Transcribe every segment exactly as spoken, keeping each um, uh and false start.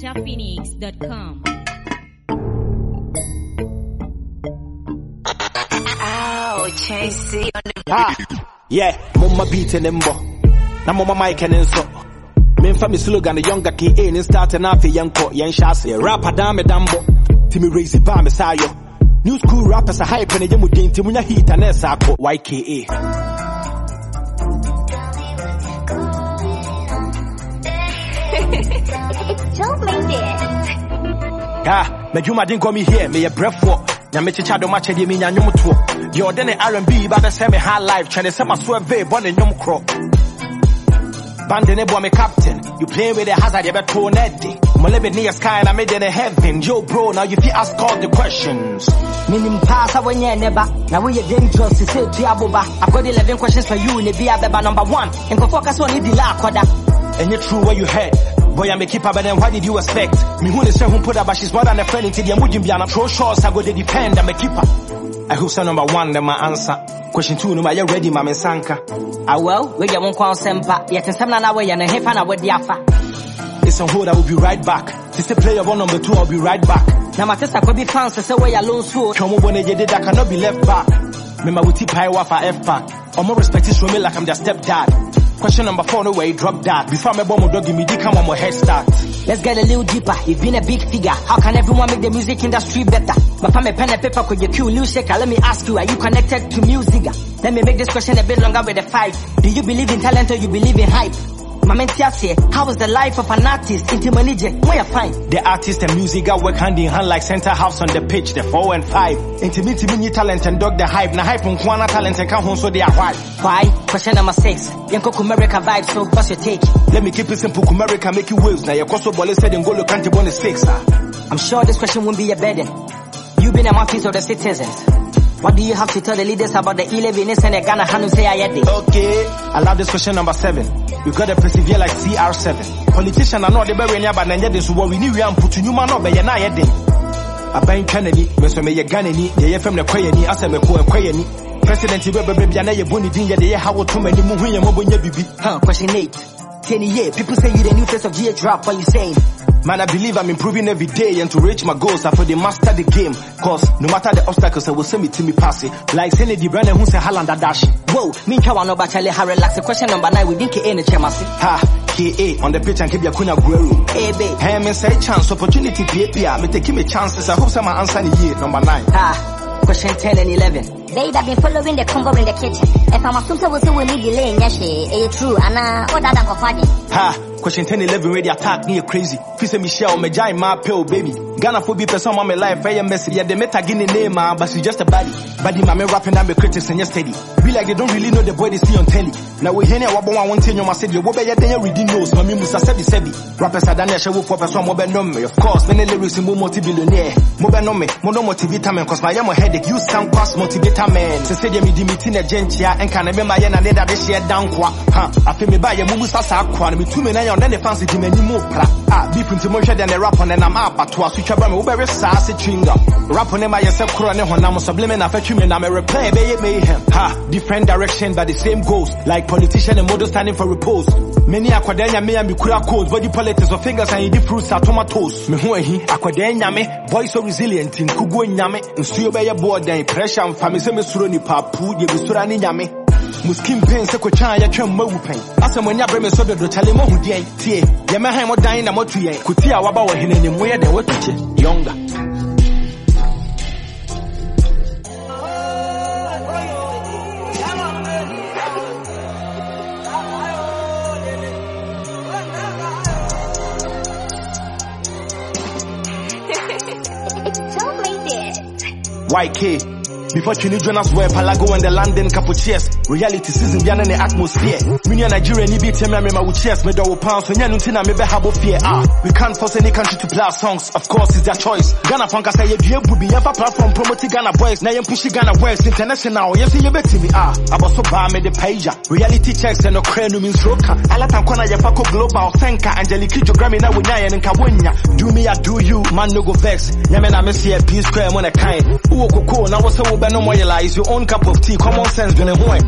niger phoenix dot com. Ow, Chasey on the ah, yeah, mama beat and embo. Na mama mic and enso. Me fa me slogan the younger K A ni start na fe yanko yen shase. Rapper dame dambo. Timi raise ba me sayo. New school rappers are hype and they mu din timunya hit and esa ko Y K A. Don't make it. Ah, me juma didn't come here, me a breath for. Na me chicha do match di me nya nyum to. Yo den R and B ba the same high life, trying to say my swerve born in nyum kro. Band ne boy me captain. You play with the hazard, you better throw net. My living near sky and I made it in heaven. Yo bro, now you feel ask all the questions. Minim pass when you never. Now we are dangerous to say to Abuba. I've got eleven questions for you in the B A Beba number one. And go focus on the la kwada. And you true what you heard. Boy, I'm a keeper, but then what did you expect? Me who is who put up, but she's more than a friend into the Mujimbiana. Throw shots, I go to defend, I'm a keeper. I hope so number one, then my answer. Question two, no, are you ready, Mama Sanka? Ah, well, we get one call sempa. Yet in some way and a half an hour diafa. It's on hold, I will be right back. Sister player one number two, I'll be right back. Now my sister could be fans, so way alone so. Come on, when you did that cannot be left back. Remember, we tip high for F pack. Or more respect is from me like I'm their stepdad. Question number four, no way, drop that. Before my bomb dog, give me the come on my head start. Let's get a little deeper. You've been a big figure. How can everyone make the music industry better? My family pen and paper could you cue new shaker. Let me ask you, are you connected to music? Let me make this question a bit longer with a five. Do you believe in talent or you believe in hype? Mama say, how is the life of an artist? Into manager, where you find? The artist and music work hand in hand like center house on the pitch, the four and five. Intimate mini talent and dog the hype. Na hype on Kwana talent and come home so they are white. Why? Question number six. Yanko Kumerica vibe, so what's your take? Let me keep it simple. Kumerica make you waves. Now your Koso Bole said and go look at the six. I'm sure this question won't be a burden. You've been a mouthpiece of the citizens. What do you have to tell the leaders about the eleven and the Ghana Hanu say I had? Okay, I love this question number seven. We gotta persevere like C R seven. Politicians are not the very near, but then this what we need to put to you man up by your night. I bang Kennedy, Mister May Ganani, the F M the Quayani, as a McCoy Quayani. President Baby and a Bonnie Dinga, the how too many moving and mobile baby. Huh, question eight. ten years, people say you the new face of G H rap, what you saying? Man, I believe I'm improving every day and to reach my goals, I for the master the game. Cause no matter the obstacles, I will send me to me pass it. Like Senny the brand who say Halanda Dash. Whoa, me Kawana Bachale relax. The question number nine, we didn't K A in the chamasi. Ha, K A on the pitch and keep your kuna Gueru. Hey, babe. Hey, me say chance, opportunity, P A P. Me taking me chances. I hope some answer in here, number nine. Ha, question ten and eleven. They have been following the combo in the kitchen. If I'm a super, we will need delay, yes, it's true. And uh, what that I'm for Ha. Question ten eleven ready attack me crazy. Fise Michelle me jai my pill baby. Ghana for be person on my life very messy. Yeah they meta guinea name man, but she's just a body. Body man me rapping and me critics and yesterday. Be like they don't really know the boy they see on telly. Now we hear what one one thing you must say you be ya then reading notes. Mami musa sebi sebi. Rappers are done show for person mo be know me. Of course many lyrics mo multi-billionaire. Mo be know me. Mo no motivate cause my am a headache. You sound past motivator man. Se say me di meeting a gentia and can remember ya na that this year down kwa. Ha. I feel me buy ya mumu sasa kwa me two men and then the fancy di many more pra. Ah, beef into more than the rap on and I'm up to a switch about me over sassy chewing-gum. Rap on my yourself crown and I'm subliminal affect you and I'm a replay baby mayhem. Ha, different direction but the same goals. Like politician and model standing for repose. Many aquadenia me and be kura codes, body politics of fingers and eat fruits are tomatoes. Me who he aquadenia me, boy so resilient in kugu nyame, and see by your board then pressure and family semi suroni papu, ye bisurani nyame. Muskim pain se kwetwa ya twam mawu pen asem anya bre me so do chale mo hudie tie ye me han mo dan na mo tuye kuti a waba wo henani mo ye de watuche younger Don't make it. Y K before Chini Jonas were Palago and the London Capuchiers. Reality season beyond the atmosphere. Mini Nigeria ni beat me me with chess me do pounds when yanuntina me be habo fear. Ah, we can't force any country to play our songs. Of course it's their choice. Ghana Funk say you do be ever platform promoting Ghana boys. Now you push Ghana West international. Yes you bet me ah. About so ba me the pager. Reality checks and no crane means roka. Ala tankona ya fako global thanka Angelique Grammy na wunya and kawunya. Do me I do you man no go vex. Nyame na me see a P square when a kind. Uwo koko na wo so no more realize your own cup of tea. Common sense been a boy.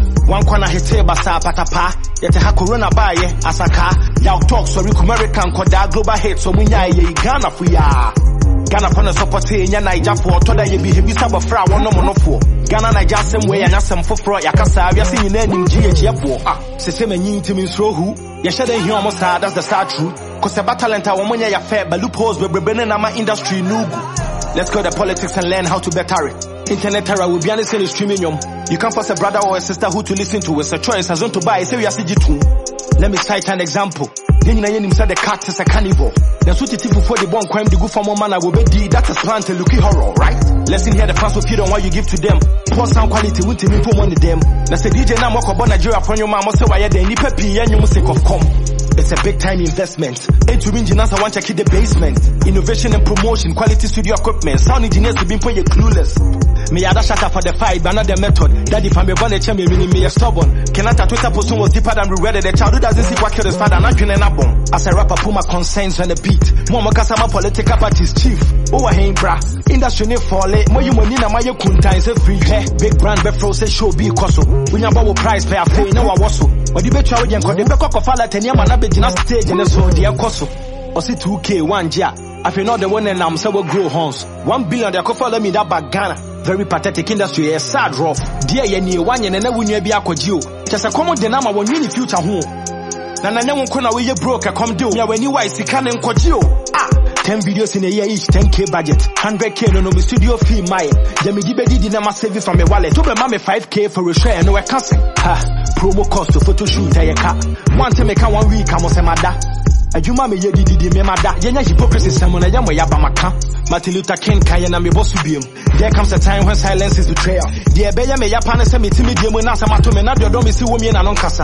One corner hit basa patapa. Yet ha corona by asaka. Y'all talk sorry American koda global hit so munya ye Ghana for ya. Ghana for the support in ya Niger for toda ye be heavy sabo fra one no monofo. Ghana Niger same way and asem for fro yakasa we are seeing in G H F for. Se se menyi ntimi nso hu. Ya shade here almost that's the sad truth. Cause the talent a woman ya fair but loopholes we brebene na my industry nugu. Let's go to politics and learn how to better it. Internet terror will be on the same streaming. You can't force a brother or a sister who to listen to. It's a choice as on to buy. Say we are C G two. Let me cite an example. Then you know the cat is a cannibal. Then switch it before the bomb crime the good for more man I will be D. That is plan to look horror, right? Listen here the fans will feed on what you give to them. Poor sound quality with me for one of them. Let's say D J now walk about Nigeria upon your mama say why you there. Ni pepi and you must take off come. It's a big time investment. Into engineers I want to keep the basement. Innovation and promotion, quality studio equipment. Sound engineers to be for you clueless. Me ada shut up for the fight, but not the method. That if I'm a born a champion, meaning me a stubborn. Cannot a Twitter post was deeper than we read it. The child who doesn't see what kills his father, not killing a bomb. As a rapper, put my concerns on the beat. More Makasama political party's chief. Oh, I ain't bra. Industry need fall it. More you money na my kunta is a free hair. Big brand, big say show be coso. When you buy price pay a pay, no I was so. But the bet you and call the back of Fala ten year man, I bet you not stage and so the coso. Or see two K one year. I feel not the one and I'm so will grow horns. One billion they could follow me that back Ghana. Very pathetic industry, a sad rough. Dear ye one and never win be a kodio. Just a common dynamo when you future home. Nana never kuna we broke a come do. Yeah, when you wise, can and kodio. Ah, ten videos in a year each, ten K budget. Hundred K no me studio fee my. Jimmy Dibedi did not save it from a wallet. To be mammy five K for a share no a cancel. Ha, promo cost to photo shoot a car. One time make one week, I must mada. A you mammy ye did me mada. Yenya hypocrisy someone a yama yabamaka. Martin Luther King Kayana me bosubium. There comes a time when silence is betrayal. Dear Beya me yapana se me timi demo na sama to me na do me si wo me na non kasa.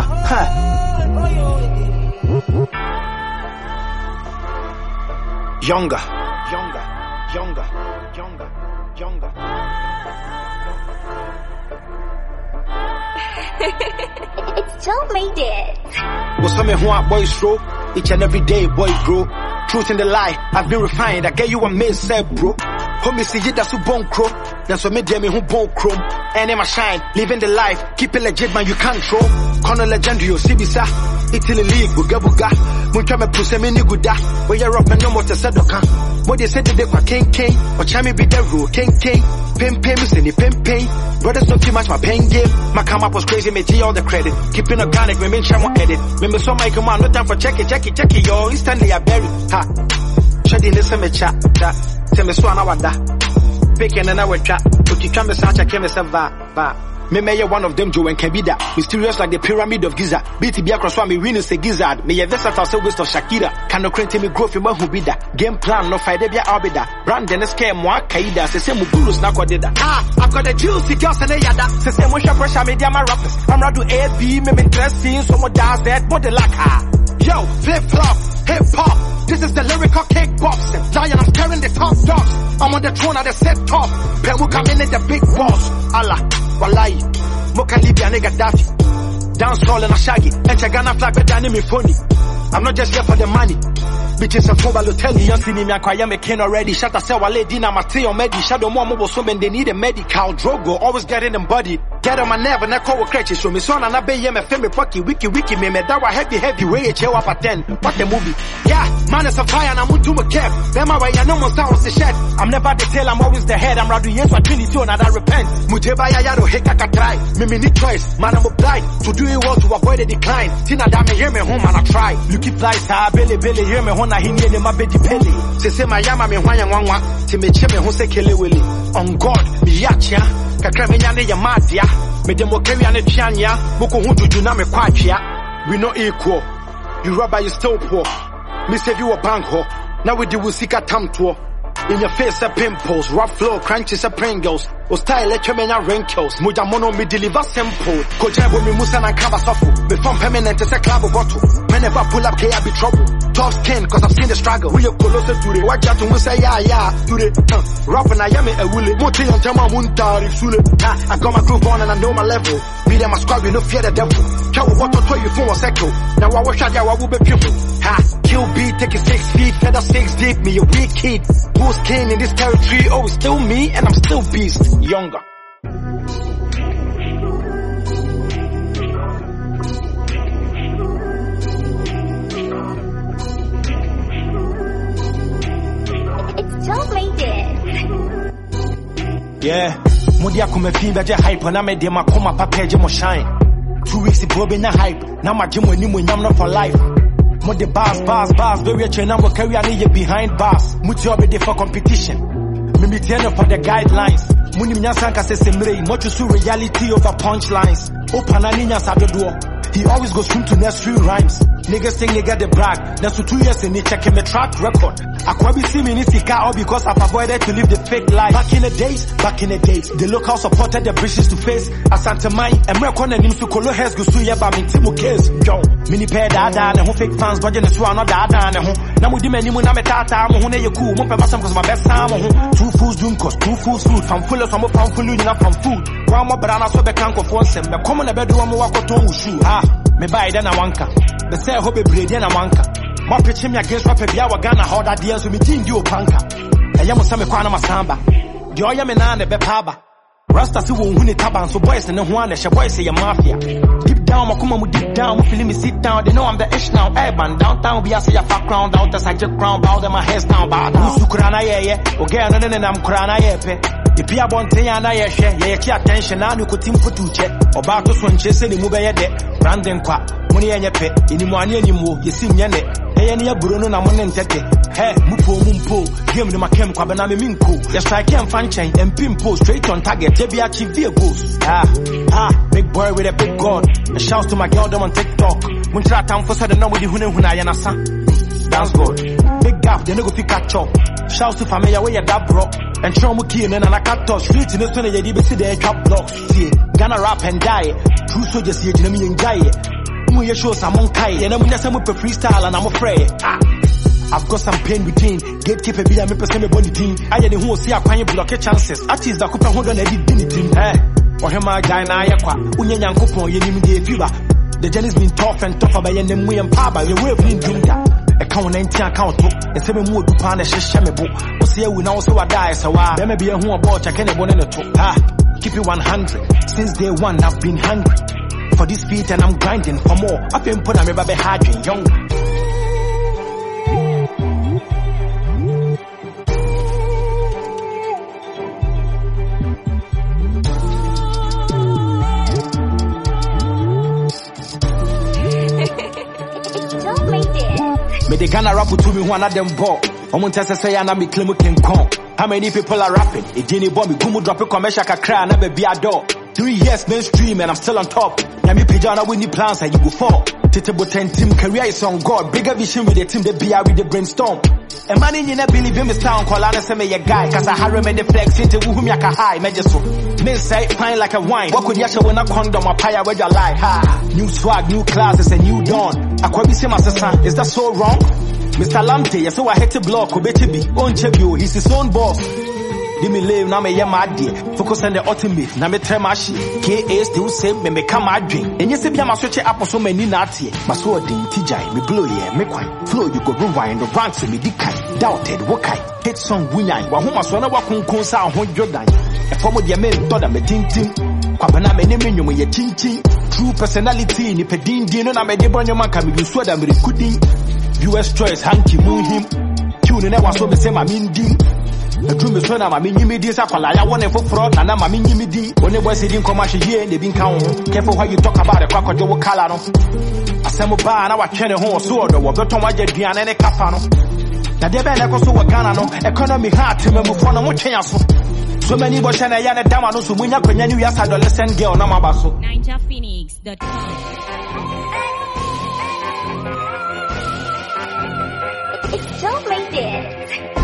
Ha. Younger, younger, younger, younger, younger. It's Joe made it. What's some who boys throw? Each and every day boys grow. Truth in the lie, I've been refined. I get you a main said bro. Homie see it that's who bone crow. That's what me dear me who bone chrome. And in my shine, living the life, keep it legit man you can't throw. Corner legendario, Sibisa, Italy league, buga buga. Muncha me puse me niguda. Where you're up and no more to sadoka. What they said they were king king. Or chami be the rule, king king. Pim pim, send it pim pim. Brothers don't too much my pain game. My come up was crazy, me G all the credit. Keeping organic, me make sure I'm edit. Remember so my command, no time for check it, check it, check it, yo. Instantly I bury. Ha. Shadi listen me chat, chat. Tell me so I know that. Picking and I will chat. But you can't be such a chemist of that, that. Me may one of them Joe and Kabida. Mysterious like the pyramid of Giza. B T B across one me win is a gizzard. May a versatile so waste of Shakira. Can no crane me growth in who be that. Game plan no fight debia arbida. Brand and scare more kaida. Se se mugurus na kwa deda. Ah, I've got the juicy girls and a yada. Se se mo sha pressure media my rappers. I'm radu A B me me interesting so mo dance that mo de laka. Yo, flip flop, hip hop. This is the lyrical kickboxing. Lion, I'm carrying the top dogs. I'm on the throne of the set top. Pemu come in the big boss. Allah, wallahi. Moka Libya nigga Daffy. Dance hall and a shaggy. And Chagana flag better than me funny. I'm not just here for the money. Bitches and football will tell you. You see me, I am a king already. Shut up, say, Wale, Dina, Mateo, Medi. Shadow more mobile women, they need a medical. Drogo, always getting them body. Get on my nerve and I call with crutches. So me son and I be him a family pocky, wiki, wiki, me, me, that was heavy, heavy, way a chill up at ten. What the movie? Yeah, man, it's a fire and I'm going to my cap. Them my way, I know my sounds the shed. I'm never the tail, I'm always the head. I'm rather yes, what Trinity and I repent. Mujeba Yaro, Hekaka try. Me, me, need choice. Man, I'm obliged to do it well to avoid the decline. Tina, damn, hear me home and I try. You keep flies, ah, Billy, Billy, hear me home, I hear me, my baby, Pelly. Se se my yama, me, why, and one, one. To me, chime, who say, Kelly, Willie. On God, me, yacha. Kakramenya ya madia. Me demo carry an etianya. Boko hunju juna me kwachia. We no equal. You rubber, you still poor. Me save you a bank ho. Now we do we seek a tam tour. In your face a pimples, rough flow, crunches a Pringles. O style let you menya wrinkles. Muja mono me deliver simple. Kojabo me musa na kaba sofu. Before permanent is a club of bottle. Whenever pull up, I be trouble. Tough skin, cause I've seen the struggle. We are closer to the watch out to say yeah, yeah, to the uh, rap and I am a willy. Moti on Tama Muntari Sule. I got my groove on and I know my level. Me and my squad, we no fear the devil. Chow what to tell you for a second. Now I wish I will be people. Ha, kill beat, take it six feet, feather six deep. Me a weak kid. Who's king in this territory? Oh, it's still me and I'm still beast. Younger. Yeah, Mudia come fever je hype na me de makoma papa mo shine. Two weeks ago be na hype. Now my gym when you not for life. Mo the bars, bars, bars, very chain number carry any behind bars. Muti obe for competition. Me turn for the guidelines. Muni mnyasanka se semre, much to reality over punchlines. Open aninya sadodo. He always goes through to nursery rhymes. Niggas think they get the brag. That's for two years and they check him a track record. I could be see me in Sika all because I've avoided to live the fake life. Back in the days, back in the days, the local supported the British to face. Asante Mai, and me kona nim su kolo has go su yeba me timu case. Yo, mini pair dada ne ho fake fans dodging the swan no dada ne ho. Na mu di mani mu na me tata mo ho na ye cool. Mo pe masam cause my best time mo ho. Two fools doom cause two fools food. From full of some from full you na from food. One more brana so be kan ko fo nsem. Me come na be do mo wakoto ushu. Ah, me buy then I wanka. Me say hope be brady na wanka. My pitch me against Papa Bia Wagana how that deals with me team you panka. I am some kwana masamba. The oya me na ne be paba. Rasta si won huni taban so boys and one she boys say mafia. Deep down makuma mu deep down mu feeling me sit down. They know I'm the ish now. Urban downtown be I say a fat crown down to side crown bow them my heads down bow down. Su kurana ye ye. Okay no no no am kurana ye pe. If you are born ten na ye share ye ki attention na you ko team for to check. Oba to so nche se ni mu be ye de. Branding kwa. Muni ye pe. Ini mu ani animu ye sim ye ne. Hey, any Bruno na money ntete. Hey, mupo mumpo. Game ni makem kwa bana me minko. Ya strike and fan chain and pimpo straight on target. They be achieve vehicles. Ah, ah, big boy with a big god. A shout to my girl them on TikTok. Mun try time for sudden no with the hune huna yana sa. That's good. Big gap, they no go fi catch up. Shout to family where you that bro. And show mu key and I cut off street in this one. You be see the trap blocks. See, gonna rap and die. True soldiers here, you know me enjoy it. You show some kai and I'm just some freestyle and I'm afraid. Ah, I've got some pain within. Gatekeeper be a me person me body team. I didn't who see a kwanye block chances. Artists that could hold on a dignity. Eh, or him a guy na yakwa. Unye nyankopon ye nim de fever. The journey's been tough and tougher by your name we and power. You will be doing that. A count nineteen account book. And seven more to pan a shame book. What's here we now so I die so I there may be a who about check any one in the top. Ah, keep it one hundred. Since day one I've been hungry for this beat and I'm grinding for more. I've been putting me baby hard and young. Don't make it. Me the Ghana rap to me one of them ball. I'm to say I me claim can come. How many people are rapping? It didn't bomb me. Gumu drop a commercial cry never be a door. Three years mainstream and I'm still on top. Yami Pijana with the plans and you go for. Titable ten team career is on God. Bigger vision with the team, the B R with the brainstorm. And man in you believe in the sound call and say me a guy. Cause I harem and the flex into whom yaka high. Major so. Men say fine like a wine. What could yasha when a condom or pie where you lie? Ha. New swag, new classes and new dawn. I could be same as a son. Is that so wrong? Mister Lamte, yes, so I hate to block, Obetibi, on Chebio, he's his own boss. Give me live, now me yamadi. Focus on the ultimate, now me tremashi. K A still same, me me come my dream. And yes, if you must switch up so many nati. Maswadi, Tijai, me blow ye, me quite. Flow, you go rewind, the ranks me dikai. Doubted, wakai. Hit song, winai. Wahuma swana wakun konsa, hon Jordan. A form of your men, Toda me tintin. Kwabana me name you me ye tintin. True personality, ni pedin dino na me debonyo man kami you swada me recording. U S choice, hanky moon him. Tune in was so me say my minding. The dream is when I'm a mini midi, I want for fraud, and I'm a mini midi. When the boys didn't come out here, they been count. Careful how you talk about a crack or Joe Calano. I said, Mobile, now I train a horse sword or better my Diana and a Capano. Now they better go so a Ganano, economy hard to me for no chance. So many boys and a Yana Damano, so when you're going to use adolescent girl, Namabaso. Ninja Phoenix dot com. Don't make it.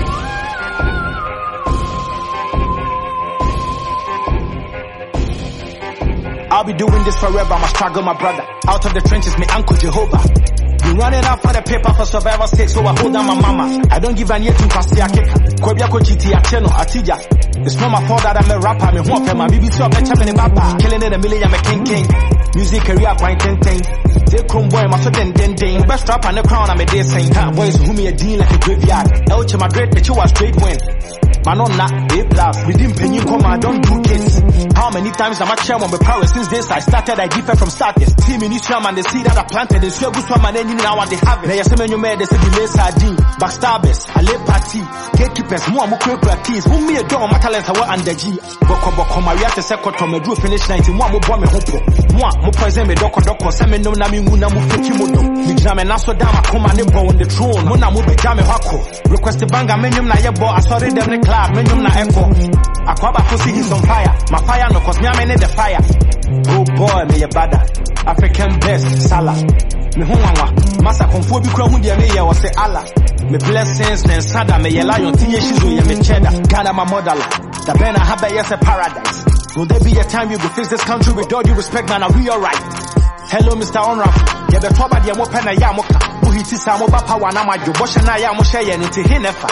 I'll be doing this forever, I'ma struggle my brother. Out of the trenches, me uncle Jehovah. Been running out for the paper for survivor's sake, so I hold down my mama. I don't give an ear to Pastia Keka. Kobia Kochiti, Acheno, Atija. It's not my fault that I'm a rapper, me won't my B B C up and chopping in Baba. Killing in a million, I'm a king king. Music career, quite ten ten. They chrome boy, my so den den den. Best rapper on the crown, I'm a day saying. Boys who me a dean like a graveyard. Elche Madrid, but you are straight win. Man on that, A plus. We didn't pay you come, I don't do kids. How many times am I chairman with power since this I started? I different from start. This team in Israel and the seed that I planted is your good one and then now they have it. Now you say you made the city less sardine, backstabbers, a lay party, gatekeepers, more more keys. Who me a dog, my talents are what under G. Boko Boko Maria to second to me, drew finish nineteen, more more bomb me hopo. More more poison me doko doko, send me no nami muna mu fiki moto. Me jam and aso dama come and neighbor on the throne. Muna mu be jam hako. Request the banga menu na yebo, I saw it them the club, menu na echo. Akwaba pussy is on fire. My fire no cause me I'm in the fire. Oh boy, me a bada. African best, Salah. Me hunwa, masa konfo bi kura hu dia me ye wo say Allah. Me blessings and sada me ye lion tinye shizo ye me cheddar. Ghana my mother the bena have yes a paradise. Will there be a time you go fix this country with all due respect, man? Are we alright? Hello, Mister Onraf. Yeah, the top of the mo pena ya moka. Who hit is samo ba power na majo. Bosha na ya mo share ye nti hinefa.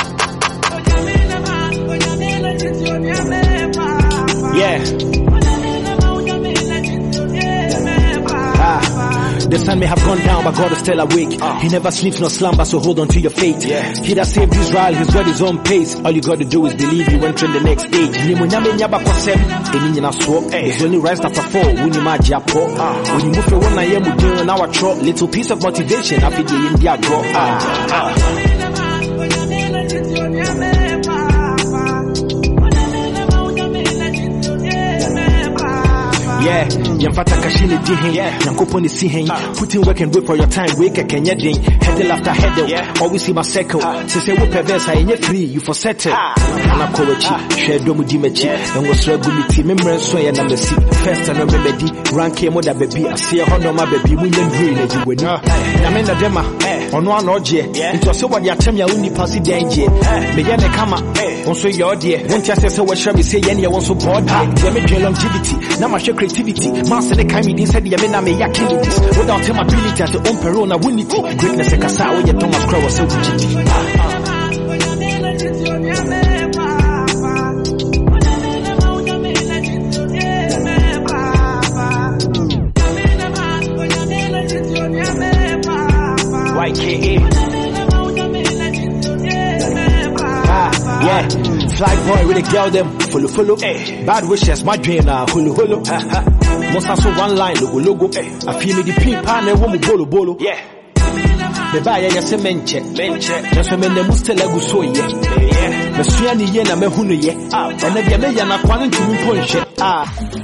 Yeah. Ah, the sun may have gone down, but God is still awake. Uh. He never sleeps nor slumber, so hold on to your faith. Yeah. He that saved Israel, he's got his own pace. All you got to do is believe you went to the next stage. There's only rise after fall. When you match your poor, when you move for one I am doing our throat, little piece of motivation. I feel the India grow. Ah. Ah. Yeah, yamfata kashini dihin, yankopo ni sihin. Put in work and wait for your time, wake a kenya ding. Headel after headel, always see my circle. Se se wupe verse, I free, you for settle. Ana kowechi, share domu dimechi. Yango sre gumiti, memre so ya na mesi. First and remedy, ranke moda baby. I see a hono my baby, we yen green as you win. Yamena dema, ono anoje. Into so what ya tem ya uni pasi danger. Me yene kama, onso your dear. Won't ya say so what shall we say yen ya onso board. Yame je longevity, na ma share creativity. Master the kind me said ya me na me ya this. Without him ability as the own perona winity. Greatness a kasa o ya Thomas Crow was so digiti. Y K A. Ah, yeah. Fly boy with a girl them follow follow. Hey. Bad wishes my dream now hulu hulu. Most also one line logo logo. Hey. I feel me the pin pan and woman bolo bolo. Yeah. Me buy ya se menche menche. Just when me muste legu so ye. Yeah. Me suya ni ye na me hunu ye. Ah. And me ya me ya na kwani ntumi ponche. Ah.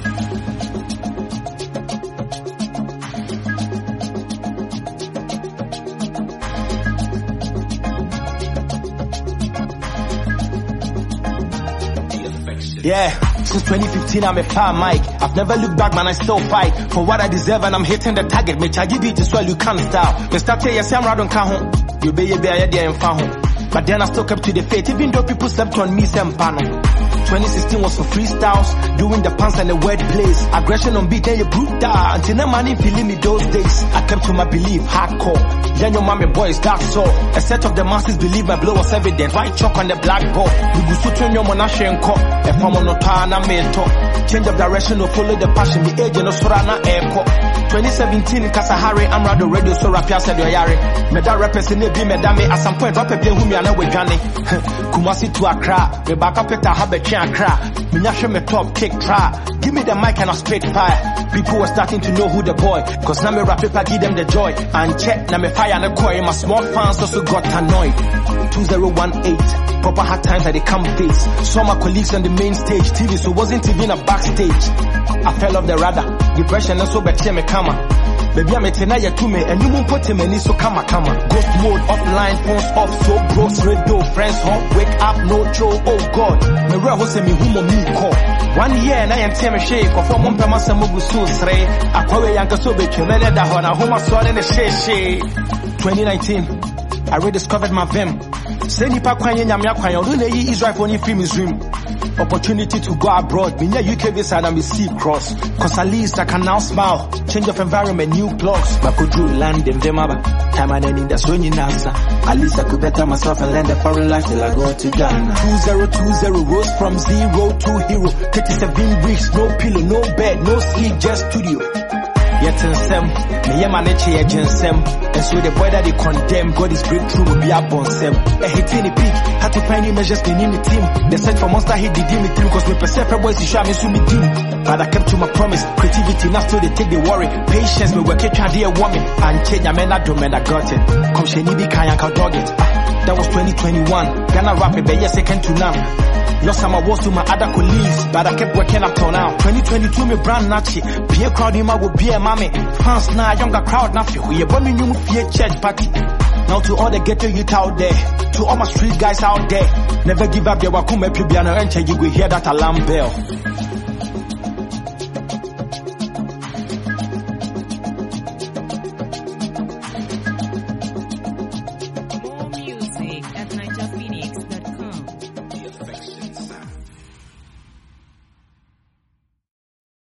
Yeah, since twenty fifteen I'm a fire mic. I've never looked back, man, I still fight for what I deserve and I'm hitting the target. Me charge it as well, you can't style. Me start here, yes, I'm radon kahon. You be ye be a there and found. But then I still kept to the faith, even though people slept on me, some panel. twenty sixteen was for freestyles, doing the pants and the word plays. Aggression on beat, then you brutal. Until no money feeling me those days. I kept to my belief, hardcore. Then your mommy boys, that's all. A set of the masses believe my blow was evident. White chalk on the blackboard. We go to turn your monashe and cop. If I'm on a time, I'm in talk. Change of direction or follow the passion. The age and Sorana airport. twenty seventeen, Kasahari, I'm rather radio, so Rapia said your yari. Meda represent be medame at some point, drop a bill whom you are not with Johnny. Kumasi to Accra, the back up at a habit. Cry. Minyashe me top kick try. Give me the mic and I'll spit fire. People were starting to know who the boy. Cause now me rap paper give them the joy. And check now me fire and the coy. My small fans also got annoyed. two zero one eight. Proper hard times that they come face. Saw my colleagues on the main stage. T V so wasn't even a backstage. I fell off the radar. Depression and so better me kama. Baby I'm a tenaya to me and you won't put him in so kama kama. Ghost mode offline, phones off, so gross, radio, friends home, wake up, no show, oh god. Me reho se mi humo mi call. One year and I am teme shake, or for one pema samugu so sre. Akwawe yanka so be chumele da hona, homa swal in the she twenty nineteen, I rediscovered my vim. Say nipa kwanye nyamya kwanye, rune yi Israel for ni film is dream. Opportunity to go abroad. Me U K visa and I'm a C cross. Cause at least I can now smile. Change of environment, new blogs. But could you land in them other time and then in the swing in answer. At least I could better myself and learn the foreign life till I go to Ghana. Two zero two zero rose from zero to hero. Thirty-seven weeks, no pillow, no bed, no sleep, just studio. Yet in sem, me yama neche ye jinsem. And so the boy that they condemn, God is breakthrough will be up on them. A hit in the peak, had to find new measures in the team. The search for monster hit the Dimitri, because we perceive boys to show me so me team. But I kept to my promise, creativity, now still they take the worry. Patience, me work it, try to woman. And change, I mean, I do, man, I got it. Come, she need be kind, I can dog it. Ah, that was twenty twenty-one. Gonna rap it, but yes, second to none. Lost some awards to my other colleagues, but I kept working up till now. twenty twenty-two, me brand natchy. Be a crowd in my would be a mommy. Fans now, younger crowd, now feel we are bombing you fear church party. Now to all the ghetto youth out there, to all my street guys out there, never give up your wakume piano and you will hear that alarm bell.